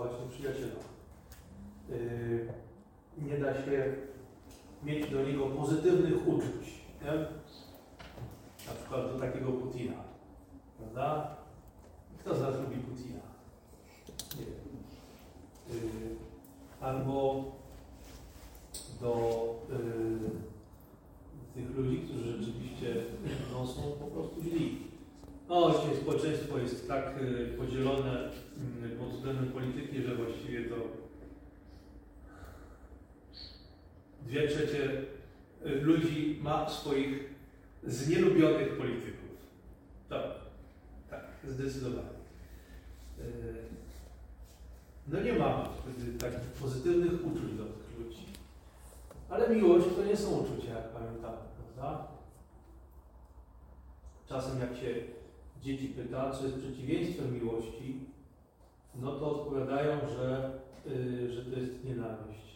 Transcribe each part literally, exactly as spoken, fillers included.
traktować nieprzyjaciela. Yy, nie da się mieć do niego pozytywnych uczuć, nie? Na przykład do takiego Putina, prawda? Kto z nas lubi Putina? Nie wiem. Yy, albo do yy, tych ludzi, którzy rzeczywiście no, są po prostu źli. No, dzisiaj społeczeństwo jest tak yy, podzielone yy, pod względem polityki, że właściwie to dwie trzecie ludzi ma swoich znielubionych polityków. Tak, tak, zdecydowanie. No nie mamy wtedy takich pozytywnych uczuć do tych ludzi. Ale miłość to nie są uczucia, jak pamiętamy, prawda? Czasem jak się dzieci pyta, co jest przeciwieństwem miłości, no to odpowiadają, że, yy, że to jest nienawiść.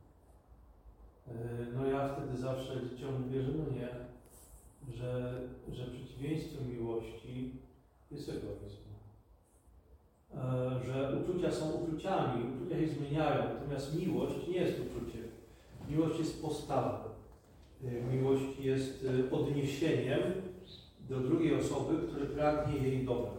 No ja wtedy zawsze dzieciom mówię, że no nie, że, że przeciwieństwem miłości jest egoizm. Że uczucia są uczuciami, uczucia się zmieniają, natomiast miłość nie jest uczuciem. Miłość jest postawą. Miłość jest odniesieniem do drugiej osoby, który pragnie jej dobra.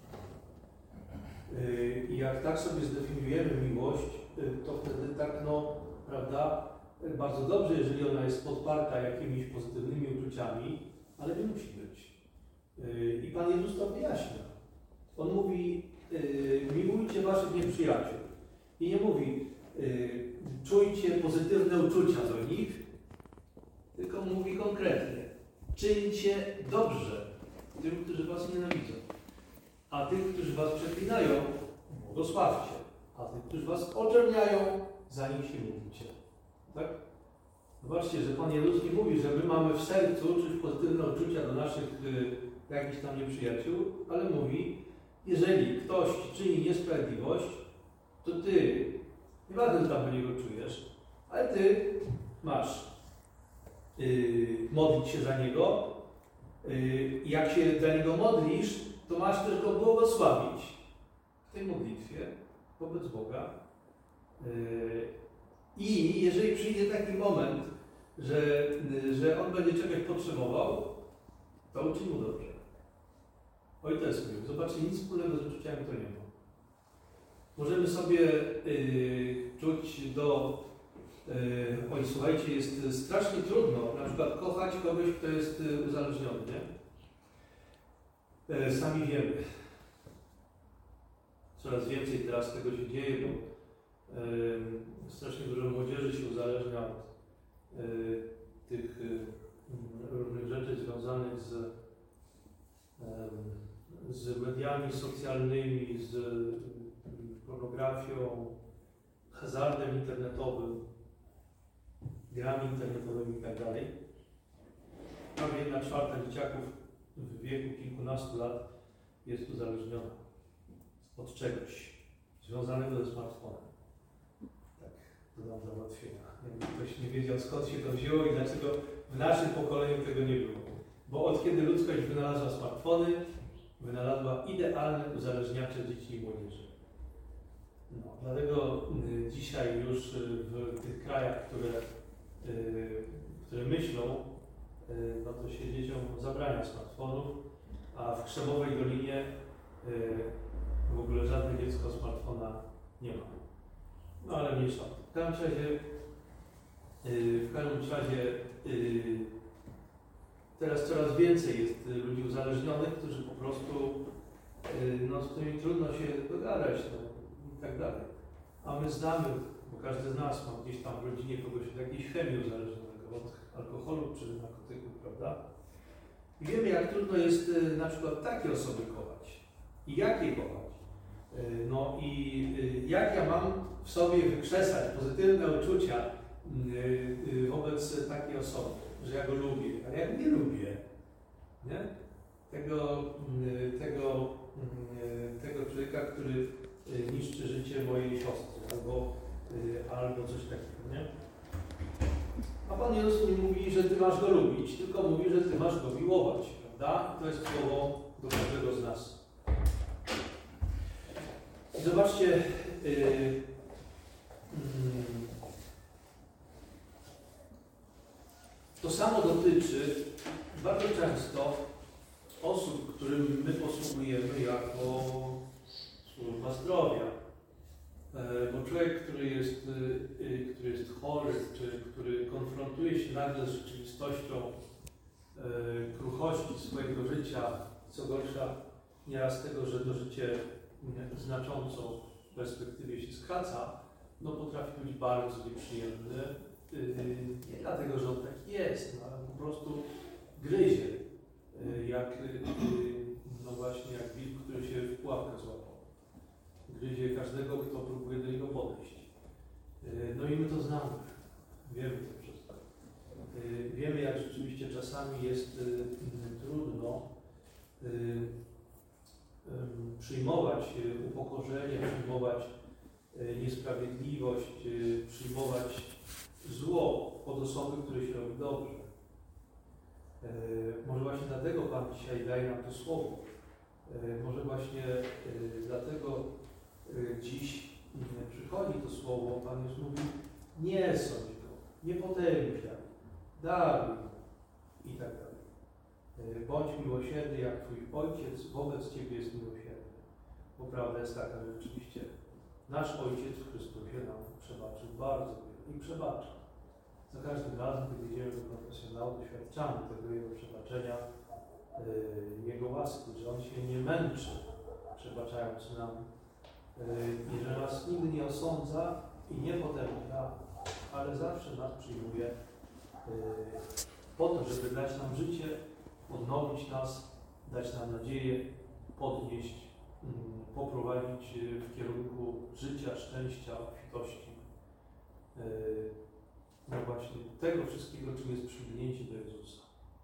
I jak tak sobie zdefiniujemy miłość, to wtedy tak, no, prawda, bardzo dobrze, jeżeli ona jest podparta jakimiś pozytywnymi uczuciami, ale nie musi być. I Pan Jezus to wyjaśnia. On mówi, miłujcie waszych nieprzyjaciół. I nie mówi, czujcie pozytywne uczucia do nich, tylko mówi konkretnie, czyńcie dobrze tym, którzy was nienawidzą. A tych, którzy was przeklinają, błogosławcie. A tych, którzy was oczerniają, za nich się módlcie. Tak? Zobaczcie, że Pan Jezus nie mówi, że my mamy w sercu czuć pozytywne uczucia do naszych y, jakichś tam nieprzyjaciół, ale mówi, jeżeli ktoś czyni niesprawiedliwość, to ty, nieważne, co tam do niego czujesz, ale ty masz y, modlić się za niego i y, jak się za niego modlisz, to masz też go błogosławić w tej modlitwie wobec Boga. Y, I jeżeli przyjdzie taki moment, że, że on będzie czegoś potrzebował, to uczyń mu dobrze. Oj, to jest miłe. Zobaczcie, nic wspólnego z uczuciami to nie ma. Możemy sobie yy, czuć do... Yy, oj, słuchajcie, jest strasznie trudno na przykład kochać kogoś, kto jest yy, uzależniony, nie? Yy, sami wiemy. Coraz więcej teraz tego się dzieje, bo Yy, strasznie dużo młodzieży się uzależnia od yy, tych yy, różnych rzeczy związanych z, yy, z mediami socjalnymi, z yy, pornografią, hazardem internetowym, grami internetowymi itd. Prawie jedna czwarta dzieciaków w wieku kilkunastu lat jest uzależniona od czegoś związanego ze smartfonem. Dodam załatwienia. Jakby ktoś nie wiedział, skąd się to wzięło i dlaczego w naszym pokoleniu tego nie było. Bo od kiedy ludzkość wynalazła smartfony, wynalazła idealne uzależniacze dzieci i młodzieży. No, dlatego y, dzisiaj już y, w tych krajach, które, y, które myślą, y, no to się dzieciom zabrania smartfonów, a w Krzemowej Dolinie y, w ogóle żadne dziecko smartfona nie ma. No ale mniejsza. W każdym razie, yy, w każdym razie yy, teraz coraz więcej jest ludzi uzależnionych, którzy po prostu yy, no, z którymi trudno się dogadać, no, i tak dalej. A my znamy, bo każdy z nas ma gdzieś tam w rodzinie kogoś od jakiejś chemii uzależnionego, od alkoholu czy narkotyków, prawda? I wiemy, jak trudno jest yy, na przykład takie osoby kochać. I jak je kochać. No i jak ja mam w sobie wykrzesać pozytywne uczucia wobec takiej osoby, że ja go lubię, a ja go nie lubię, nie? Tego, tego, tego człowieka, który niszczy życie mojej siostry, albo, albo coś takiego, nie? A Pan Jezus nie mówi, że Ty masz go lubić, tylko mówi, że Ty masz go miłować, prawda? I to jest słowo do każdego z nas. I zobaczcie, yy, mm, to samo dotyczy bardzo często osób, którym my posługujemy jako służba zdrowia. Bo człowiek, który jest, który jest chory, czy który konfrontuje się nagle z rzeczywistością kruchości swojego życia, co gorsza, nieraz tego, że to życie znacząco w perspektywie się skraca, no potrafi być bardzo nieprzyjemny. Nie dlatego, że on taki jest, no, ale po prostu gryzie, jak, no właśnie, jak wilk, który się w pułapkę złapał. Gryzie każdego, kto próbuje do niego podejść. No i my to znamy, wiemy to wszystko. Wiemy, jak rzeczywiście czasami jest trudno przyjmować upokorzenie, przyjmować niesprawiedliwość, przyjmować zło od osoby, której się robi dobrze. Może właśnie dlatego Pan dzisiaj daje nam to słowo. Może właśnie dlatego dziś przychodzi to słowo, Pan już mówi: nie sądź go, nie potępiaj, daruj i tak dalej. Bądź miłosierny, jak Twój Ojciec wobec Ciebie jest miłosierny. Bo prawda jest taka, że rzeczywiście nasz Ojciec w Chrystusie nam przebaczył bardzo wiele i przebacza. Za każdym razem, gdy idziemy do konfesjonału, doświadczamy tego Jego przebaczenia, yy, Jego łaski, że On się nie męczy, przebaczając nam, yy, i że nas nigdy nie osądza i nie potępia, ale zawsze nas przyjmuje yy, po to, żeby dać nam życie, odnowić nas, dać nam nadzieję, podnieść, yy, poprowadzić yy, w kierunku życia, szczęścia, obfitości. Yy, No właśnie, tego wszystkiego, czym jest przybliżenie do Jezusa.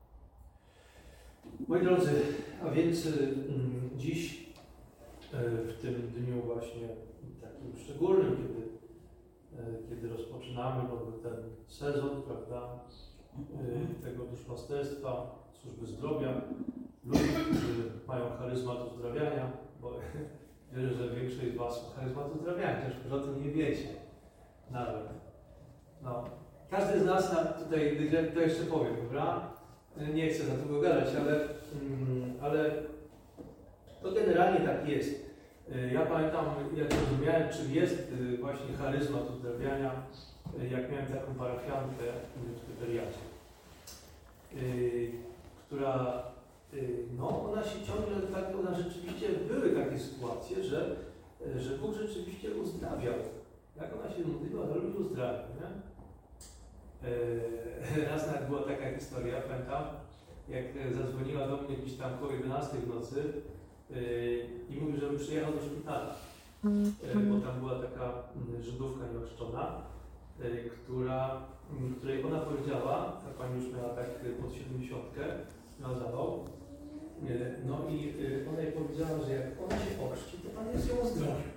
Moi drodzy, a więc mm, dziś, e, w tym dniu właśnie takim szczególnym, kiedy, e, kiedy rozpoczynamy nowy ten sezon, prawda, e, tego duszpasterstwa, służby zdrowia, ludzi, którzy mają charyzmat uzdrawiania, bo wierzę, że większość z Was ma charyzmat uzdrawiania, chociaż o tym nie wiecie nawet. No. Każdy z nas, na, tutaj to jeszcze powiem, dobra? Nie chcę za długo gadać, ale, mm, ale to generalnie tak jest. Ja pamiętam, jak rozumiałem, czym jest właśnie charyzmat uzdrawiania, jak miałem taką parafiankę w Tyberiadzie, która, no ona się ciągle, tak, ona rzeczywiście, były takie sytuacje, że, że Bóg rzeczywiście uzdrawiał. Jak ona się modliła, ale ludzi uzdrawiał, nie? Raz nawet była taka historia, pamiętam, jak zadzwoniła do mnie gdzieś tam koło jedenastej w nocy i mówi, żebym przyjechał do szpitala, bo tam była taka Żydówka nieochrzczona, która, której ona powiedziała, ta pani już miała tak pod siedemdziesiątkę, miała zawał, no i ona jej powiedziała, że jak ona się ochrzci, to Pan jest ją uzdrowił.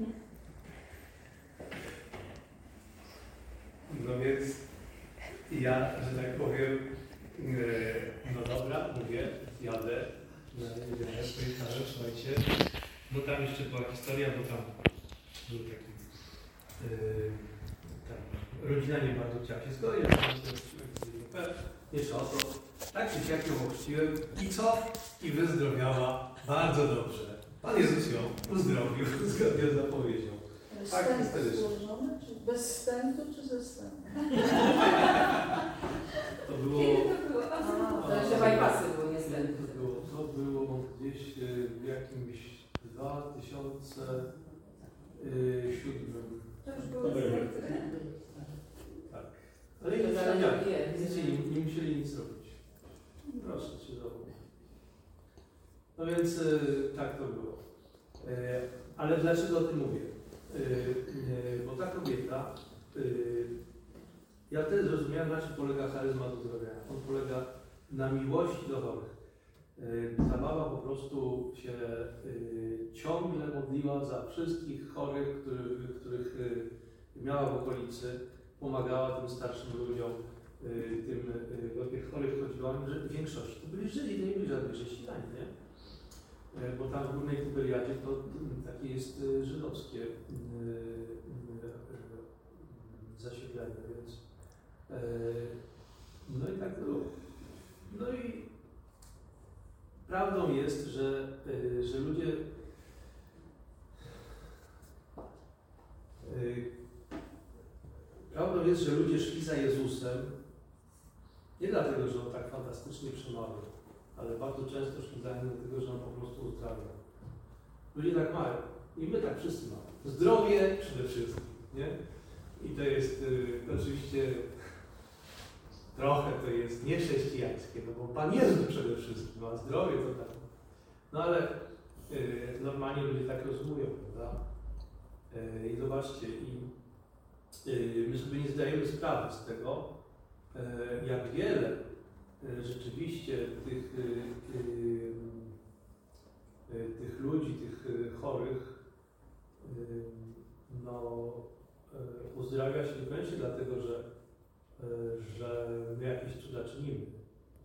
No więc ja, że tak powiem, no dobra, mówię, jadę, jadę swoim karem, słuchajcie. No tam jeszcze była historia, bo tam był taki, yy, tam rodzina nie bardzo chciała się zgodzić, jeszcze o to, tak czy siak ją ochrzciłem i co? I wyzdrowiała bardzo dobrze. Pan Jezus ją uzdrowił zgodnie z zapowiedzią. Tak, złożone, czy bez stętu, czy ze stętu? To było... Kiedy to było? A, to jeszcze bypassy były niestety. To było, to było gdzieś w jakimś dwa tysiące siódmym. To już było stęty. Tak. Ale nie, nie, nie, nie musieli nic robić. Proszę się zachować. No więc tak to było. Ale dlaczego o tym mówię? Bo ta kobieta, ja wtedy zrozumiałem, na czym polega charyzmat uzdrawiania. On polega na miłości do chorych. Ta baba po prostu się ciągle modliła za wszystkich chorych, których, których miała w okolicy, pomagała tym starszym ludziom, tym, do tych chorych chodziła, że w większości to byli Żydzi, to nie byli żadnych chrześcijanie, nie? e, bo tam w Górnej Tyberiadzie to m, takie jest e, żydowskie e, e, zasiedlenie, więc e, no i tak było. No i prawdą jest, że, e, że ludzie e, prawdą jest, że ludzie szli za Jezusem nie dlatego, że On tak fantastycznie przemawiał, ale bardzo często szli za Nim dlatego, że On po prostu uzdrawiał. Ludzie tak mają. I my tak wszyscy mamy. Zdrowie przede wszystkim, nie? I to jest y, oczywiście trochę to jest niechrześcijańskie, no bo Pan Jezus przede wszystkim, a zdrowie to tak. No ale y, normalnie ludzie tak rozumują, prawda? Y, I zobaczcie, i y, my sobie nie zdajemy sprawy z tego, y, jak wiele y, rzeczywiście tych, y, y, y, tych ludzi, tych y, chorych y, no, y, uzdrawia się niekoniecznie dlatego, że, y, że my jakieś cuda czynimy,